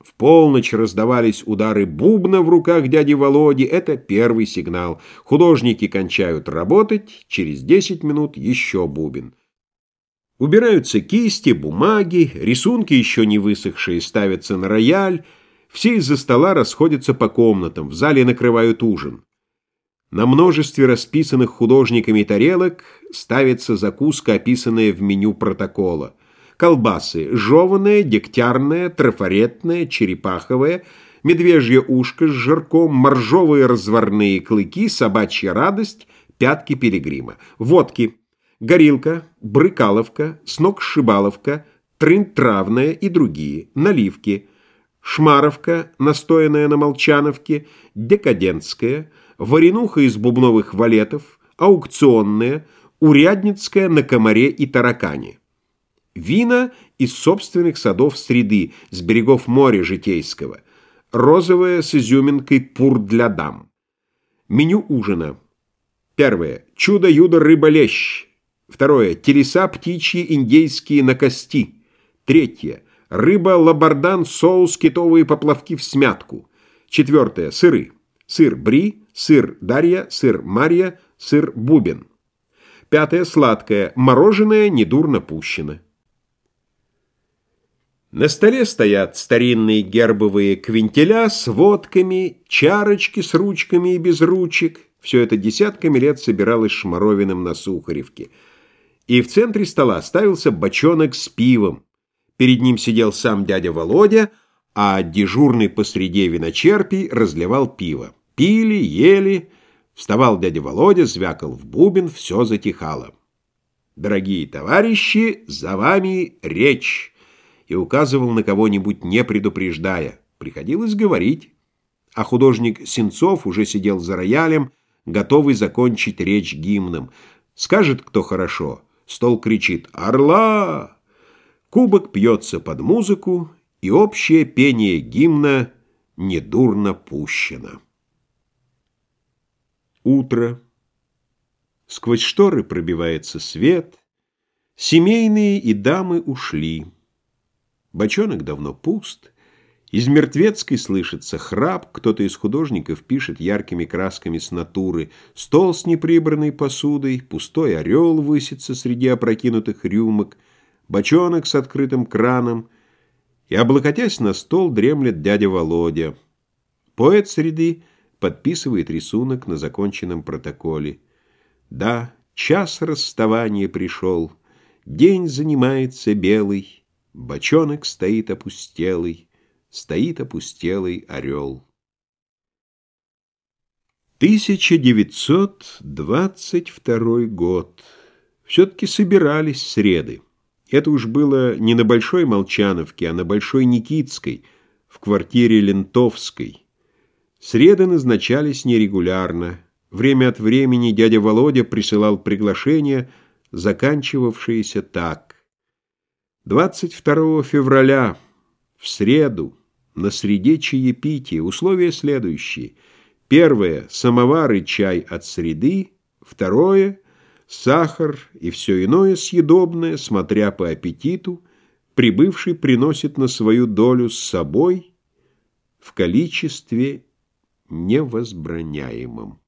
В полночь раздавались удары бубна в руках дяди Володи. Это первый сигнал. Художники кончают работать, через 10 минут еще бубен. Убираются кисти, бумаги, рисунки, еще не высохшие, ставятся на рояль. Все из-за стола расходятся по комнатам, в зале накрывают ужин. На множестве расписанных художниками тарелок ставится закуска, описанная в меню протокола. Колбасы: жеваная, дегтярная, трафаретная, черепаховая, медвежье ушко с жирком, моржовые разварные клыки, собачья радость, пятки пилигрима. Водки: горилка, брыкаловка, сногсшибаловка, трын-травная и другие. Наливки: шмаровка, настоянная на молчановке, декадентская, варенуха из бубновых валетов, аукционная, урядницкая на комаре и таракане. Вина из собственных садов Среды, с берегов моря Житейского. Розовая с изюминкой пур для дам. Меню ужина. Первое: чудо-юдо рыба-лещ. Второе: телеса птичьи индейские на кости. Третье: рыба-лабардан, соус, китовые поплавки в смятку. Четвертое: сыры. Сыр бри, сыр Дарья, сыр Марья, сыр Бубен. Пятое: сладкое. Мороженое недурно пущено. На столе стоят старинные гербовые квинтиля с водками, чарочки с ручками и без ручек. Все это десятками лет собиралось Шмаровиным на Сухаревке. И в центре стола ставился бочонок с пивом. Перед ним сидел сам дядя Володя, а дежурный посреди виночерпий разливал пиво. Пили, ели. Вставал дядя Володя, звякал в бубен, все затихало. «Дорогие товарищи, за вами речь!» И указывал на кого-нибудь, не предупреждая. Приходилось говорить. А художник Сенцов уже сидел за роялем, готовый закончить речь гимном. Скажет кто хорошо, стол кричит «Орла!». Кубок пьется под музыку, и общее пение гимна недурно пущено. Утро. Сквозь шторы пробивается свет. Семейные и дамы ушли. Бочонок давно пуст. Из мертвецкой слышится храп. Кто-то из художников пишет яркими красками с натуры. Стол с неприбранной посудой, пустой орел высится среди опрокинутых рюмок, бочонок с открытым краном. И, облокотясь на стол, дремлет дядя Володя. Поэт Среды подписывает рисунок на законченном протоколе. Да, час расставания пришел, день занимается белый, бочонок стоит опустелый орел. 1922 год. Все-таки собирались среды. Это уж было не на Большой Молчановке, а на Большой Никитской, в квартире Лентовской. Среды назначались нерегулярно. Время от времени дядя Володя присылал приглашения, заканчивавшиеся так. 22 февраля, в среду, на среде чаепития, условия следующие. Первое — самовар и чай от Среды. Второе — сахар и все иное съедобное, смотря по аппетиту, прибывший приносит на свою долю с собой в количестве невозбраняемом.